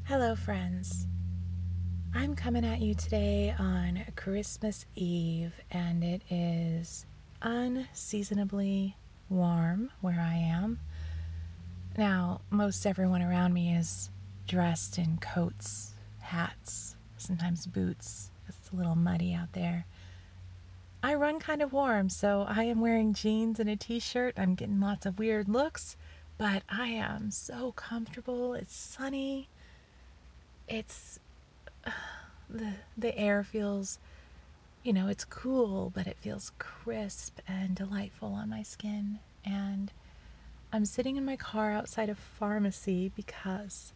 Hello, friends. I'm coming at you today on Christmas Eve, and it is unseasonably warm where I am. Now, most everyone around me is dressed in coats, hats, sometimes boots. It's a little muddy out there. I run kind of warm, so I am wearing jeans and a t-shirt. I'm getting lots of weird looks, but I am so comfortable. It's sunny. It's the air feels, it's cool, but it feels crisp and delightful on my skin. And I'm sitting in my car outside a pharmacy because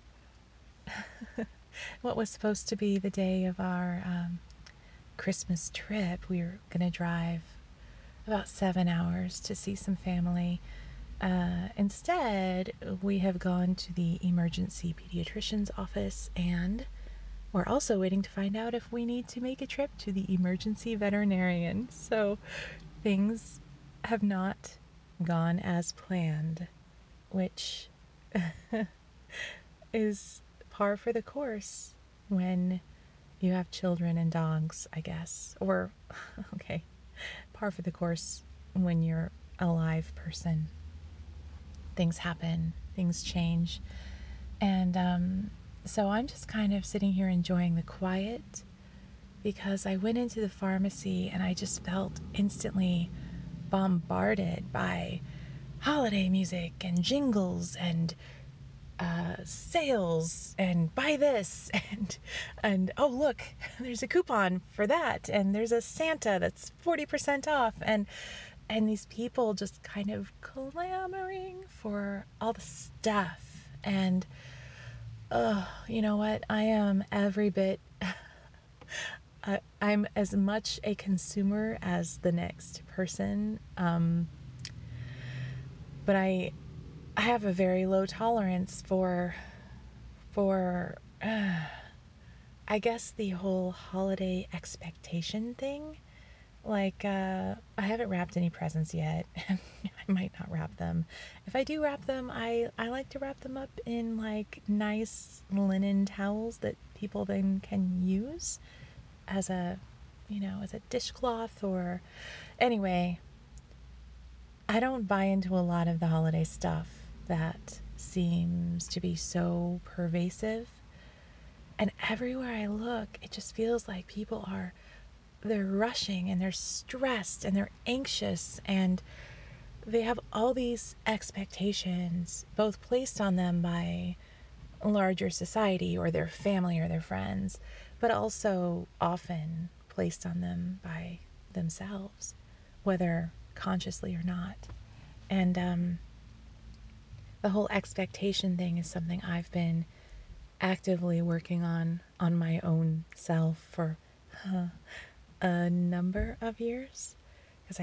what was supposed to be the day of our Christmas trip, we were going to drive about 7 hours to see some family. Instead, we have gone to the emergency pediatrician's office, and we're also waiting to find out if we need to make a trip to the emergency veterinarian. So things have not gone as planned, which is par for the course when you have children and dogs, I guess. Or, okay, par for the course when you're a live person. Things happen, things change. And so I'm just kind of sitting here enjoying the quiet because I went into the pharmacy and I just felt instantly bombarded by holiday music and jingles and sales and buy this and oh look, there's a coupon for that, and there's a Santa that's 40% off, and these people just kind of clamoring for all the stuff. And you know what? I am every bit. I'm as much a consumer as the next person, but I have a very low tolerance for I guess the whole holiday expectation thing. Like, I haven't wrapped any presents yet. I might not wrap them. If I do wrap them, I like to wrap them up in like nice linen towels that people then can use as a, as a dishcloth. Or anyway, I don't buy into a lot of the holiday stuff that seems to be so pervasive. And everywhere I look, it just feels like they're rushing and they're stressed and they're anxious, and they have all these expectations, both placed on them by larger society or their family or their friends, but also often placed on them by themselves, whether consciously or not. And the whole expectation thing is something I've been actively working on my own self for a number of years, because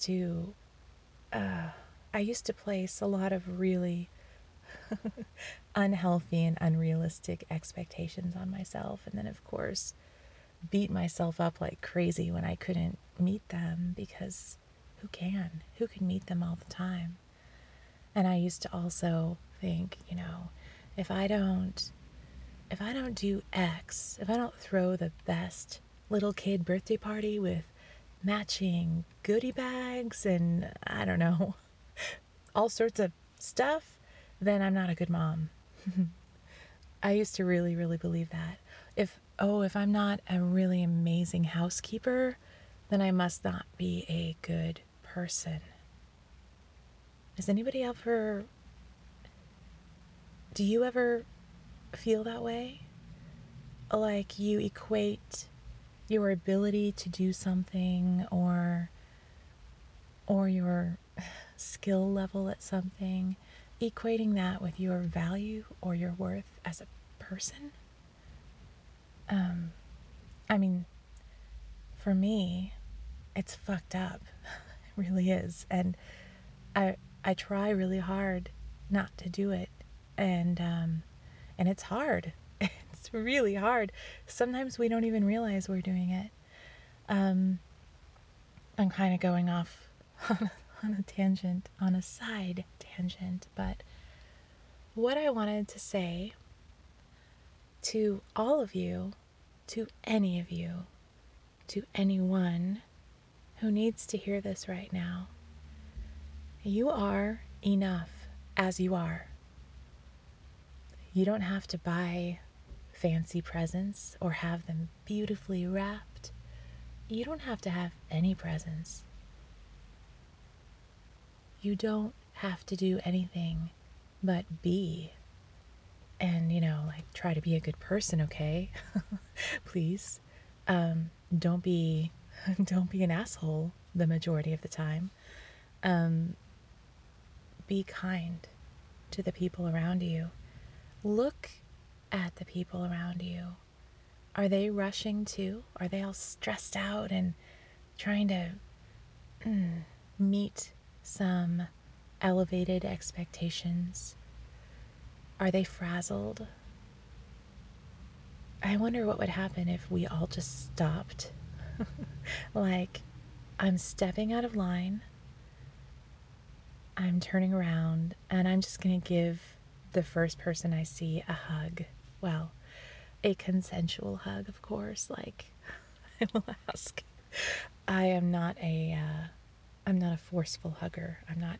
I used to place a lot of really unhealthy and unrealistic expectations on myself, and then of course beat myself up like crazy when I couldn't meet them, because who can meet them all the time? And I used to also think, if I don't do X, if I don't throw the best little kid birthday party with matching goodie bags and I don't know, all sorts of stuff, then I'm not a good mom. I used to really, really believe that. If I'm not a really amazing housekeeper, then I must not be a good person. Does anybody ever, do you ever feel that way? Like you equate your ability to do something or your skill level at something, equating that with your value or your worth as a person? I mean, for me, it's fucked up. It really is. And I try really hard not to do it. And it's hard. It's really hard. Sometimes we don't even realize we're doing it. I'm kind of going off on a tangent, on a side tangent, but what I wanted to say to all of you, to any of you, to anyone who needs to hear this right now, you are enough as you are. You don't have to buy fancy presents or have them beautifully wrapped. You don't have to have any presents. You don't have to do anything but be. And, like try to be a good person, okay? Please. Don't be don't be an asshole the majority of the time. Be kind to the people around you. Look at the people around you. Are they rushing too? Are they all stressed out and trying to meet some elevated expectations? Are they frazzled? I wonder what would happen if we all just stopped. Like, I'm stepping out of line, I'm turning around, and I'm just going to give the first person I see a hug. Well, a consensual hug, of course. Like, I will ask. I am not I'm not a forceful hugger.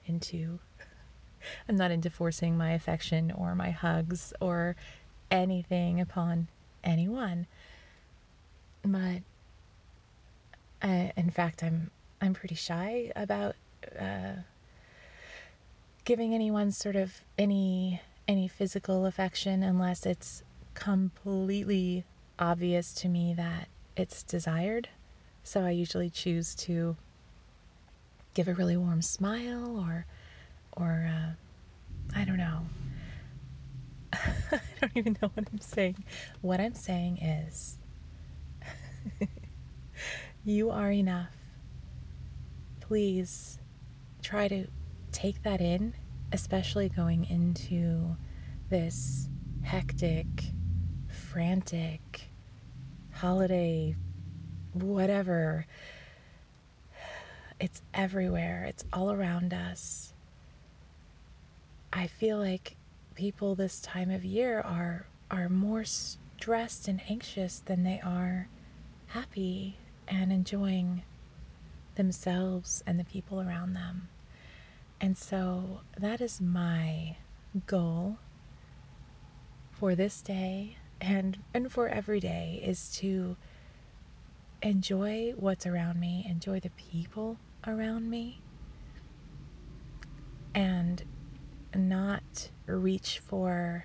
I'm not into forcing my affection or my hugs or anything upon anyone. But in fact, I'm pretty shy about giving anyone sort of any physical affection unless it's completely obvious to me that it's desired. So I usually choose to give a really warm smile or I don't know. I don't even know what I'm saying. What I'm saying is you are enough. Please try to take that in, especially going into this hectic, frantic, holiday, whatever. It's everywhere, it's all around us. I feel like people this time of year are more stressed and anxious than they are happy and enjoying themselves and the people around them. And so that is my goal for this day and for every day, is to enjoy what's around me, enjoy the people around me, and not reach for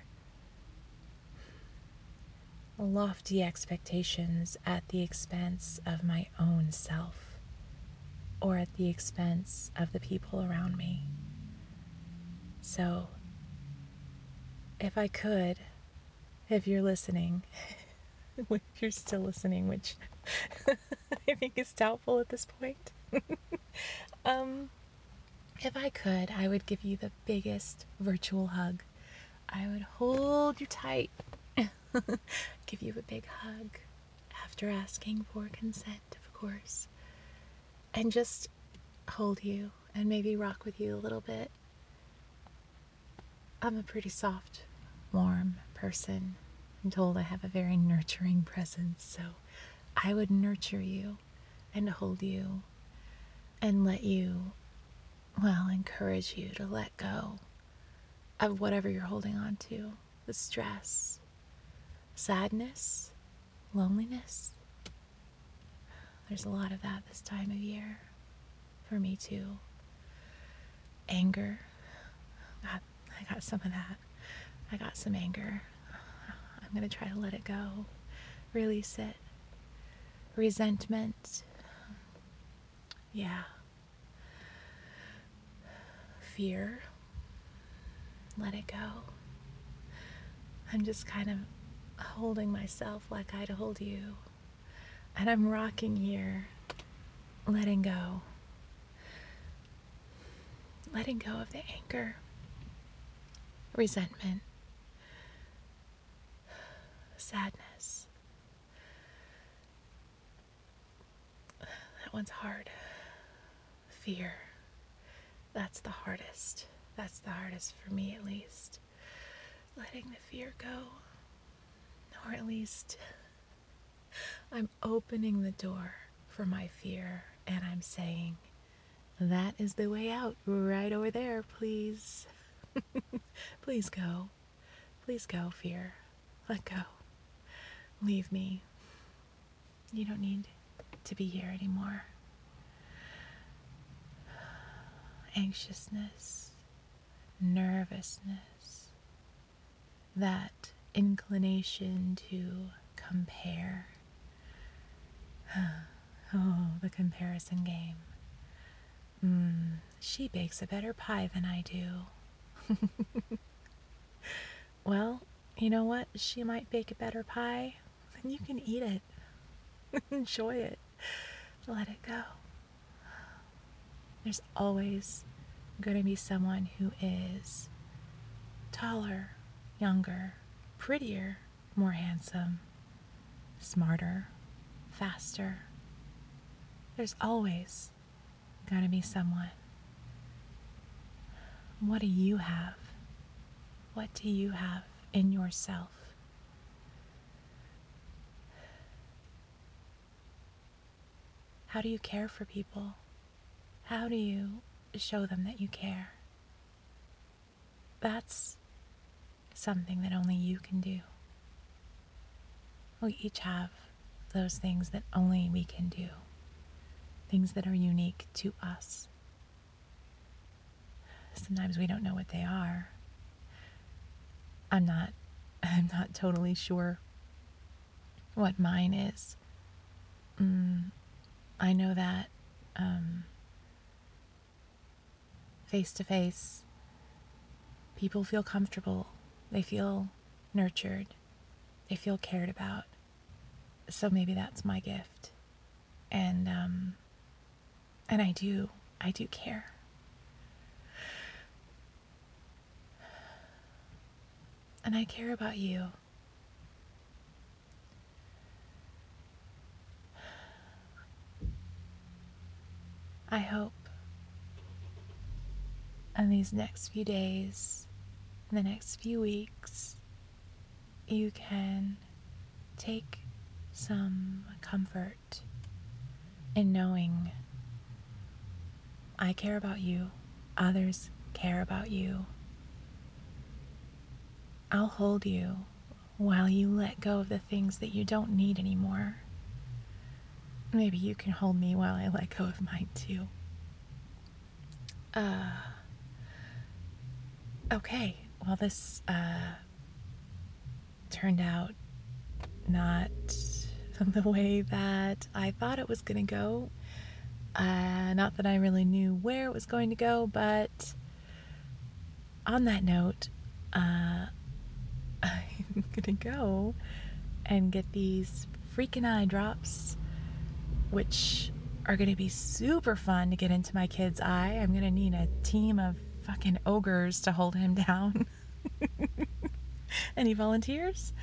lofty expectations at the expense of my own self or at the expense of the people around me. So, if I could, if you're listening, if you're still listening, which I think is doubtful at this point, if I could, I would give you the biggest virtual hug. I would hold you tight, give you a big hug after asking for consent, of course, and just hold you and maybe rock with you a little bit. I'm a pretty soft, warm person. I'm told I have a very nurturing presence, so I would nurture you and hold you and let you, well, encourage you to let go of whatever you're holding on to. The stress, sadness, loneliness. There's a lot of that this time of year. For me too. Anger. I got some of that. I got some anger. I'm going to try to let it go. Release it. Resentment. Yeah. Fear. Let it go. I'm just kind of holding myself like I'd hold you. And I'm rocking here, letting go. Letting go of the anger, resentment, sadness. That one's hard. Fear. That's the hardest. That's the hardest for me, at least. Letting the fear go. Or at least I'm opening the door for my fear and I'm saying, that is the way out right over there, please. Please go. Please go, fear. Let go. Leave me. You don't need to be here anymore. Anxiousness, nervousness, that inclination to compare. Oh, the comparison game. She bakes a better pie than I do. Well, you know what? She might bake a better pie, then you can eat it. Enjoy it. Let it go. There's always going to be someone who is taller, younger, prettier, more handsome, smarter, faster. There's always going to be someone. What do you have? What do you have in yourself? How do you care for people? How do you show them that you care? That's something that only you can do. We each have those things that only we can do, things that are unique to us. Sometimes we don't know what they are. I'm not totally sure what mine is. I know that face to face, people feel comfortable. They feel nurtured. They feel cared about. So maybe that's my gift. And I do care. And I care about you. I hope in these next few days, in the next few weeks, you can take some comfort in knowing I care about you, others care about you. I'll hold you while you let go of the things that you don't need anymore. Maybe you can hold me while I let go of mine too. Okay, well, this turned out not the way that I thought it was going to go. Not that I really knew where it was going to go, but on that note, I'm going to go and get these freaking eye drops, which are going to be super fun to get into my kid's eye. I'm going to need a team of fucking ogres to hold him down. Any volunteers?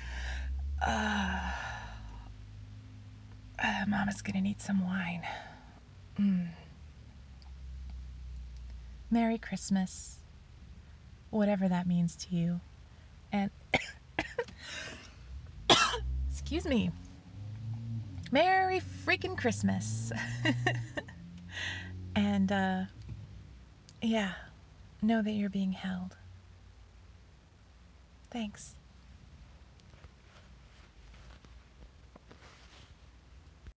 Mama's going to need some wine. Merry Christmas, whatever that means to you. And, excuse me, Merry freaking Christmas. And, yeah, know that you're being held. Thanks.